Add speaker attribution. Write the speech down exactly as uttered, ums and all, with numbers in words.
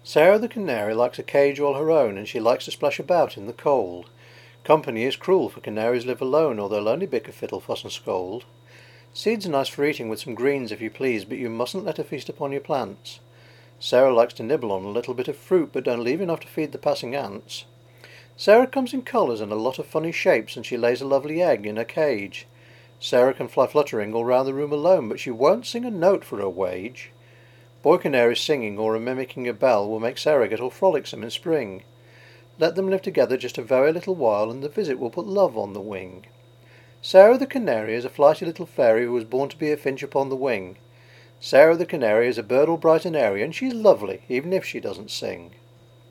Speaker 1: Sarah the canary likes a cage all her own, and she likes to splash about in the cold. Company is cruel, for canaries live alone, or they'll only bicker, fiddle, fuss, and scold. Seeds are nice for eating with some greens if you please, but you mustn't let her feast upon your plants. Sarah likes to nibble on a little bit of fruit, but don't leave enough to feed the passing ants. Sarah comes in colours and a lot of funny shapes, and she lays a lovely egg in her cage. Sarah can fly fluttering all round the room alone, but she won't sing a note for her wage. Boy canaries singing or a mimicking a bell will make Sarah get all frolicsome in spring. Let them live together just a very little while, and the visit will put love on the wing. Sarah the canary is a flighty little fairy who was born to be a finch upon the wing. Sarah the canary is a bird all bright and airy, and she's lovely, even if she doesn't sing.